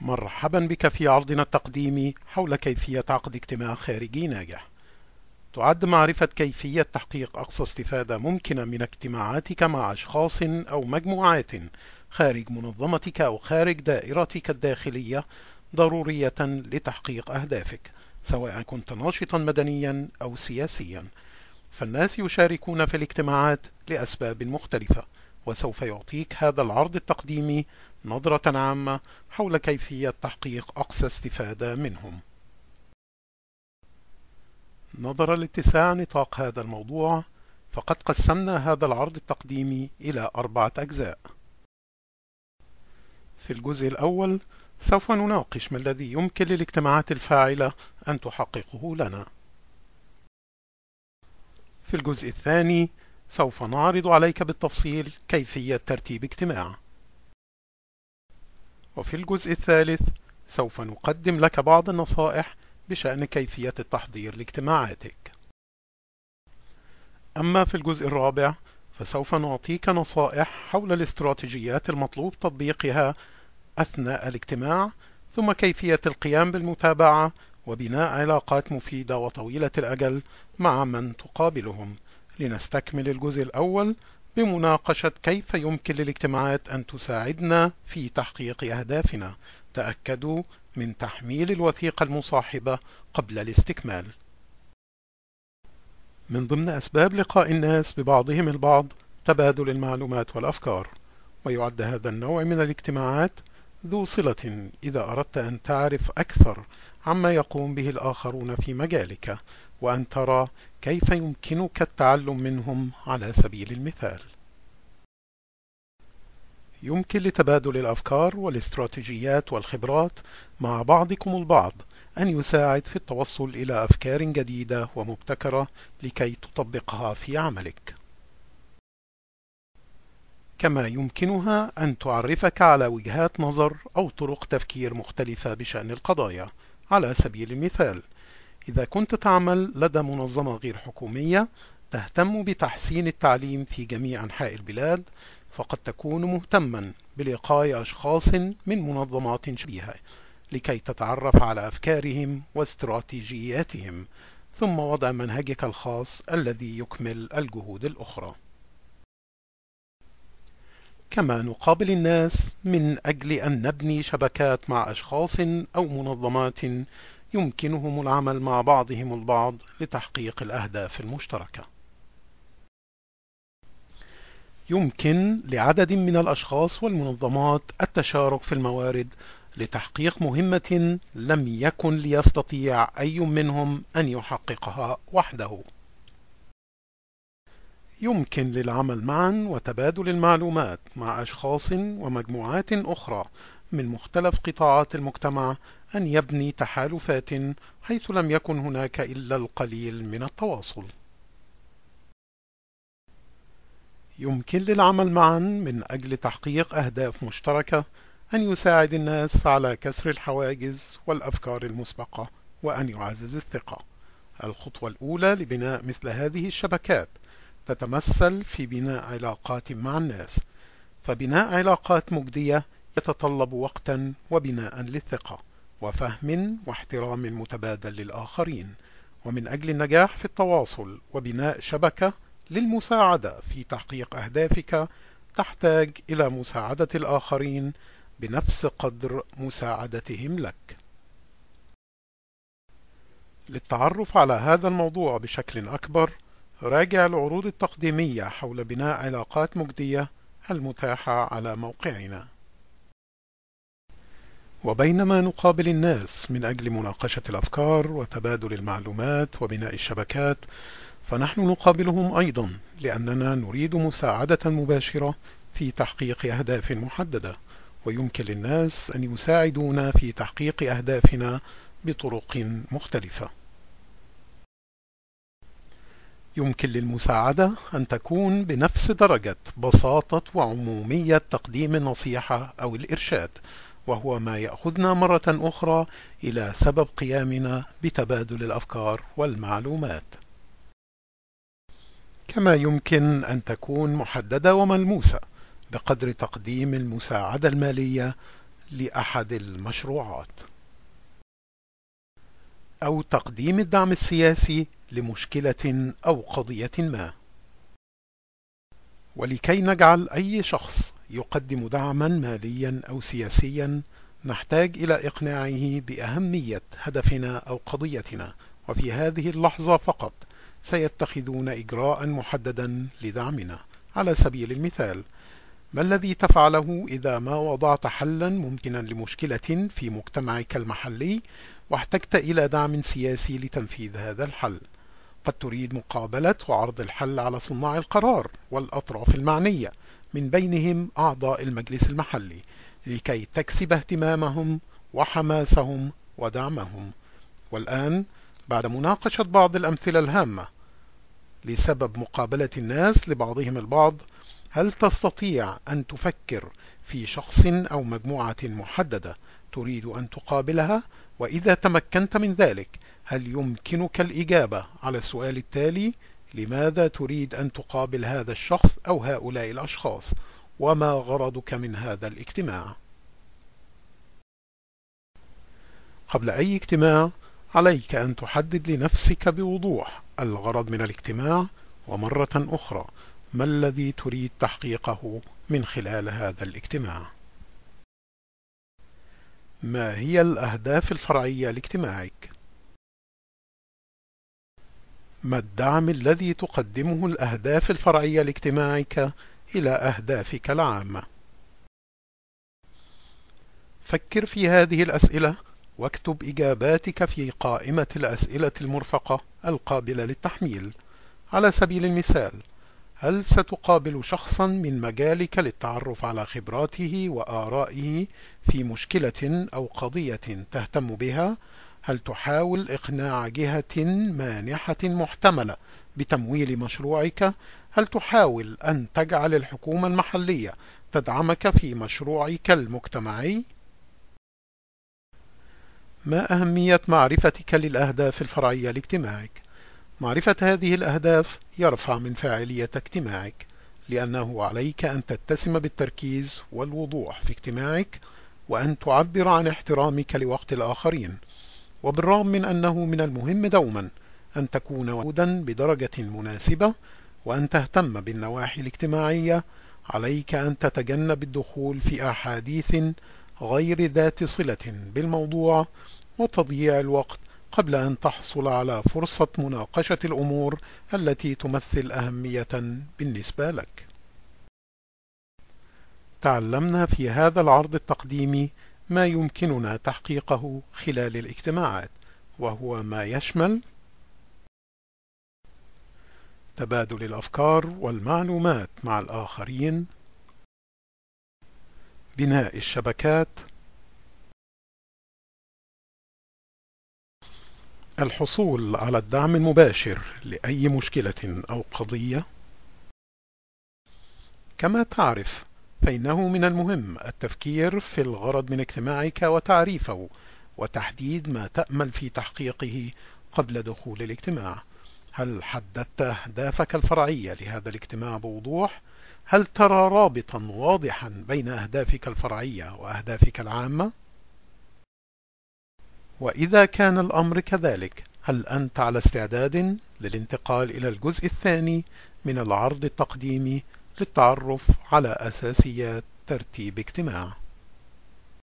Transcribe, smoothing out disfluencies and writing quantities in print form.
مرحبا بك في عرضنا التقديمي حول كيفية عقد اجتماع خارجي ناجح. تعد معرفة كيفية تحقيق أقصى استفادة ممكنة من اجتماعاتك مع أشخاص أو مجموعات خارج منظمتك أو خارج دائرتك الداخلية ضرورية لتحقيق أهدافك، سواء كنت ناشطا مدنيا أو سياسيا. فالناس يشاركون في الاجتماعات لأسباب مختلفة، وسوف يعطيك هذا العرض التقديمي نظرة عامة حول كيفية تحقيق أقصى استفادة منهم. نظرا لاتساع نطاق هذا الموضوع، فقد قسمنا هذا العرض التقديمي إلى 4 أجزاء. في الجزء الأول سوف نناقش ما الذي يمكن للاجتماعات الفاعلة أن تحققه لنا. في الجزء الثاني سوف نعرض عليك بالتفصيل كيفية ترتيب اجتماع. وفي الجزء الثالث سوف نقدم لك بعض النصائح بشأن كيفية التحضير لاجتماعاتك. أما في الجزء الرابع فسوف نعطيك نصائح حول الاستراتيجيات المطلوب تطبيقها أثناء الاجتماع، ثم كيفية القيام بالمتابعة وبناء علاقات مفيدة وطويلة الأجل مع من تقابلهم. لنستكمل الجزء الأول بمناقشة كيف يمكن للاجتماعات أن تساعدنا في تحقيق أهدافنا. تأكدوا من تحميل الوثيقة المصاحبة قبل الاستكمال. من ضمن أسباب لقاء الناس ببعضهم البعض تبادل المعلومات والأفكار، ويعد هذا النوع من الاجتماعات ذو صلة إذا أردت أن تعرف أكثر عما يقوم به الآخرون في مجالك، وأن ترى كيف يمكنك التعلم منهم. على سبيل المثال، يمكن لتبادل الأفكار والاستراتيجيات والخبرات مع بعضكم البعض أن يساعد في التوصل إلى أفكار جديدة ومبتكرة لكي تطبقها في عملك. كما يمكنها أن تعرفك على وجهات نظر أو طرق تفكير مختلفة بشأن القضايا. على سبيل المثال، إذا كنت تعمل لدى منظمة غير حكومية تهتم بتحسين التعليم في جميع أنحاء البلاد، فقد تكون مهتما بلقاء أشخاص من منظمات شبيهة لكي تتعرف على أفكارهم واستراتيجياتهم، ثم وضع منهجك الخاص الذي يكمل الجهود الأخرى. كما نقابل الناس من أجل أن نبني شبكات مع أشخاص أو منظمات يمكنهم العمل مع بعضهم البعض لتحقيق الأهداف المشتركة. يمكن لعدد من الأشخاص والمنظمات التشارك في الموارد لتحقيق مهمة لم يكن ليستطيع أي منهم أن يحققها وحده. يمكن للعمل معا وتبادل المعلومات مع أشخاص ومجموعات أخرى من مختلف قطاعات المجتمع أن يبني تحالفات حيث لم يكن هناك إلا القليل من التواصل. يمكن للعمل معا من أجل تحقيق أهداف مشتركة أن يساعد الناس على كسر الحواجز والأفكار المسبقة وأن يعزز الثقة. الخطوة الأولى لبناء مثل هذه الشبكات تتمثل في بناء علاقات مع الناس، فبناء علاقات مجدية يتطلب وقتا وبناء للثقة وفهم واحترام متبادل للآخرين. ومن أجل النجاح في التواصل وبناء شبكة للمساعدة في تحقيق أهدافك تحتاج إلى مساعدة الآخرين بنفس قدر مساعدتهم لك. للتعرف على هذا الموضوع بشكل أكبر راجع العروض التقديمية حول بناء علاقات مجدية المتاحة على موقعنا. وبينما نقابل الناس من أجل مناقشة الأفكار وتبادل المعلومات وبناء الشبكات، فنحن نقابلهم أيضا لأننا نريد مساعدة مباشرة في تحقيق أهداف محددة، ويمكن للناس أن يساعدونا في تحقيق أهدافنا بطرق مختلفة. يمكن للمساعدة أن تكون بنفس درجة بساطة وعمومية تقديم النصيحة أو الإرشاد، وهو ما يأخذنا مرة أخرى إلى سبب قيامنا بتبادل الأفكار والمعلومات. كما يمكن أن تكون محددة وملموسة بقدر تقديم المساعدة المالية لأحد المشروعات، أو تقديم الدعم السياسي لمشكلة أو قضية ما. ولكي نجعل أي شخص يقدم دعما ماليا أو سياسيا نحتاج إلى إقناعه بأهمية هدفنا أو قضيتنا، وفي هذه اللحظة فقط سيتخذون إجراء محددا لدعمنا. على سبيل المثال، ما الذي تفعله إذا ما وضعت حلا ممكنا لمشكلة في مجتمعك المحلي واحتجت إلى دعم سياسي لتنفيذ هذا الحل؟ قد تريد مقابلة وعرض الحل على صناع القرار والأطراف المعنية من بينهم أعضاء المجلس المحلي، لكي تكسب اهتمامهم وحماسهم ودعمهم. والآن، بعد مناقشة بعض الأمثلة الهامة لسبب مقابلة الناس لبعضهم البعض، هل تستطيع أن تفكر في شخص أو مجموعة محددة تريد أن تقابلها؟ وإذا تمكنت من ذلك، هل يمكنك الإجابة على السؤال التالي: لماذا تريد أن تقابل هذا الشخص أو هؤلاء الأشخاص؟ وما غرضك من هذا الاجتماع؟ قبل أي اجتماع، عليك أن تحدد لنفسك بوضوح الغرض من الاجتماع، ومرة أخرى ما الذي تريد تحقيقه من خلال هذا الاجتماع. ما هي الأهداف الفرعية لاجتماعك؟ ما الدعم الذي تقدمه الأهداف الفرعية لاجتماعك إلى أهدافك العامة؟ فكر في هذه الأسئلة واكتب إجاباتك في قائمة الأسئلة المرفقة القابلة للتحميل. على سبيل المثال، هل ستقابل شخصا من مجالك للتعرف على خبراته وآرائه في مشكلة أو قضية تهتم بها؟ هل تحاول إقناع جهة مانحة محتملة بتمويل مشروعك؟ هل تحاول أن تجعل الحكومة المحلية تدعمك في مشروعك المجتمعي؟ ما أهمية معرفتك للأهداف الفرعية لاجتماعك؟ معرفة هذه الأهداف يرفع من فاعلية اجتماعك، لأنه عليك أن تتسم بالتركيز والوضوح في اجتماعك، وأن تعبر عن احترامك لوقت الآخرين. وبالرغم من أنه من المهم دوما أن تكون ودودا بدرجة مناسبة وأن تهتم بالنواحي الاجتماعية، عليك أن تتجنب الدخول في أحاديث غير ذات صلة بالموضوع وتضييع الوقت قبل أن تحصل على فرصة مناقشة الأمور التي تمثل أهمية بالنسبة لك. تعلمنا في هذا العرض التقديمي ما يمكننا تحقيقه خلال الاجتماعات، وهو ما يشمل تبادل الأفكار والمعلومات مع الآخرين، بناء الشبكات، الحصول على الدعم المباشر لأي مشكلة أو قضية. كما تعرف، فإنه من المهم التفكير في الغرض من اجتماعك وتعريفه وتحديد ما تأمل في تحقيقه قبل دخول الاجتماع. هل حددت أهدافك الفرعية لهذا الاجتماع بوضوح؟ هل ترى رابطا واضحا بين أهدافك الفرعية وأهدافك العامة؟ وإذا كان الأمر كذلك، هل أنت على استعداد للانتقال إلى الجزء الثاني من العرض التقديمي للتعرف على أساسيات ترتيب اجتماع؟